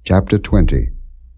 Chapter 20.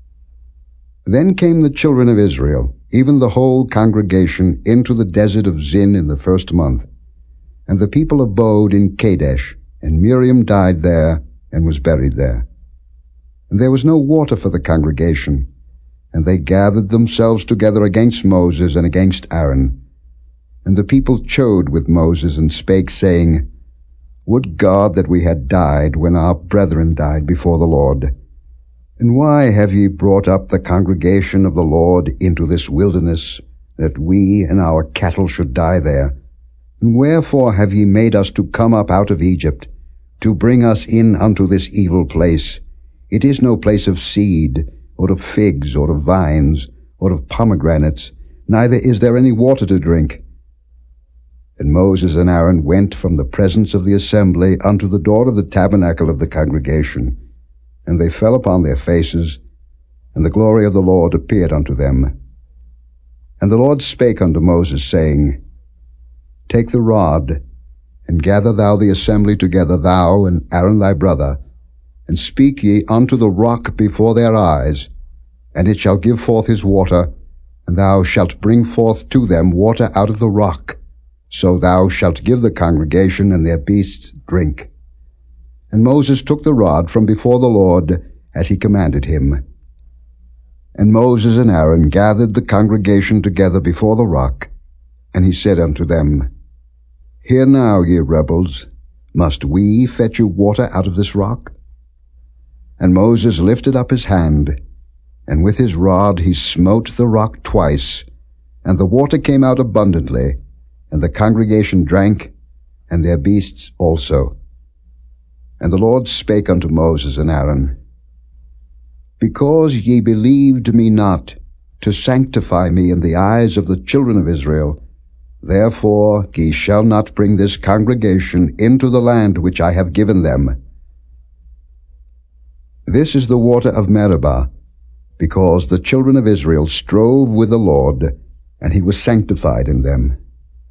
Then came the children of Israel, even the whole congregation, into the desert of Zin in the first month. And the people abode in Kadesh, and Miriam died there, and was buried there. And there was no water for the congregation, and they gathered themselves together against Moses and against Aaron. And the people chode with Moses, and spake, saying, Would God that we had died when our brethren died before the Lord! And why have ye brought up the congregation of the Lord into this wilderness, that we and our cattle should die there? And wherefore have ye made us to come up out of Egypt, to bring us in unto this evil place? It is no place of seed, or of figs, or of vines, or of pomegranates, neither is there any water to drink. And Moses and Aaron went from the presence of the assembly unto the door of the tabernacle of the congregation. And they fell upon their faces, and the glory of the Lord appeared unto them. And the Lord spake unto Moses, saying, Take the rod, and gather thou the assembly together, thou and Aaron thy brother, and speak ye unto the rock before their eyes, and it shall give forth his water, and thou shalt bring forth to them water out of the rock. So thou shalt give the congregation and their beasts drink. And Moses took the rod from before the Lord, as he commanded him. And Moses and Aaron gathered the congregation together before the rock, and he said unto them, Hear now, ye rebels, must we fetch you water out of this rock? And Moses lifted up his hand, and with his rod he smote the rock twice, and the water came out abundantly, and the congregation drank, and their beasts also. And the Lord spake unto Moses and Aaron, Because ye believed me not, to sanctify me in the eyes of the children of Israel, therefore ye shall not bring this congregation into the land which I have given them. This is the water of Meribah, because the children of Israel strove with the Lord, and he was sanctified in them.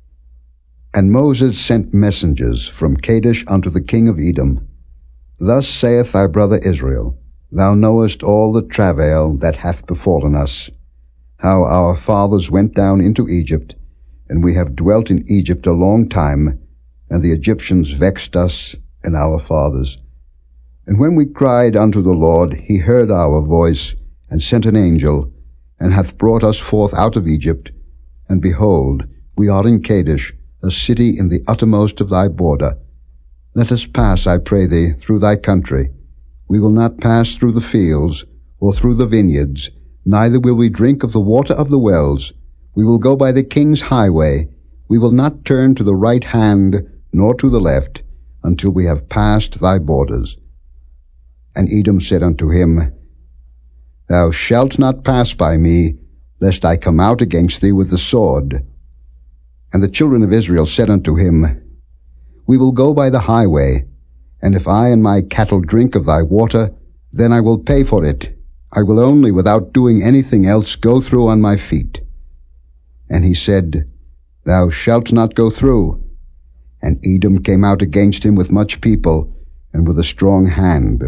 And Moses sent messengers from Kadesh unto the king of Edom. Thus saith thy brother Israel, Thou knowest all the travail that hath befallen us, how our fathers went down into Egypt, and we have dwelt in Egypt a long time, and the Egyptians vexed us and our fathers. And when we cried unto the Lord, he heard our voice, and sent an angel, and hath brought us forth out of Egypt. And behold, we are in Kadesh, a city in the uttermost of thy border. Let us pass, I pray thee, through thy country. We will not pass through the fields, or through the vineyards, neither will we drink of the water of the wells. We will go by the king's highway. We will not turn to the right hand, nor to the left, until we have passed thy borders. And Edom said unto him, Thou shalt not pass by me, lest I come out against thee with the sword. And the children of Israel said unto him, We will go by the highway, and if I and my cattle drink of thy water, then I will pay for it. I will only, without doing anything else, go through on my feet. And he said, Thou shalt not go through. And Edom came out against him with much people, and with a strong hand.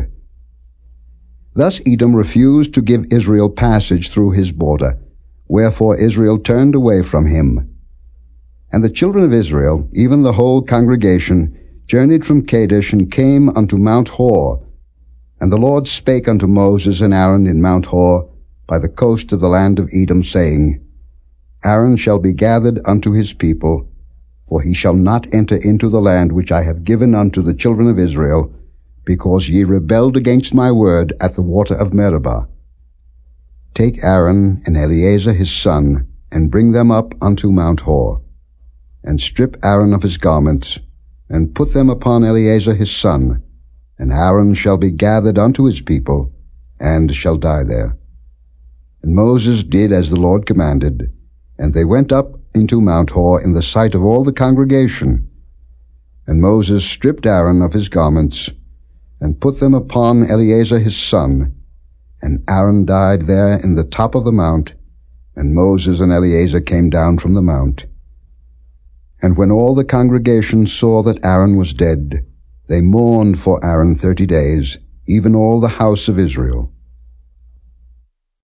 Thus Edom refused to give Israel passage through his border, wherefore Israel turned away from him. And the children of Israel, even the whole congregation, journeyed from Kadesh, and came unto Mount Hor. And the Lord spake unto Moses and Aaron in Mount Hor, by the coast of the land of Edom, saying, Aaron shall be gathered unto his people, for he shall not enter into the land which I have given unto the children of Israel, because ye rebelled against my word at the water of Meribah. Take Aaron and Eleazar his son, and bring them up unto Mount Hor. And strip Aaron of his garments, and put them upon Eleazar his son, and Aaron shall be gathered unto his people, and shall die there. And Moses did as the Lord commanded, and they went up into Mount Hor in the sight of all the congregation. And Moses stripped Aaron of his garments, and put them upon Eleazar his son, and Aaron died there in the top of the mount, and Moses and Eleazar came down from the mount. And when all the congregation saw that Aaron was dead, they mourned for Aaron 30 days, even all the house of Israel.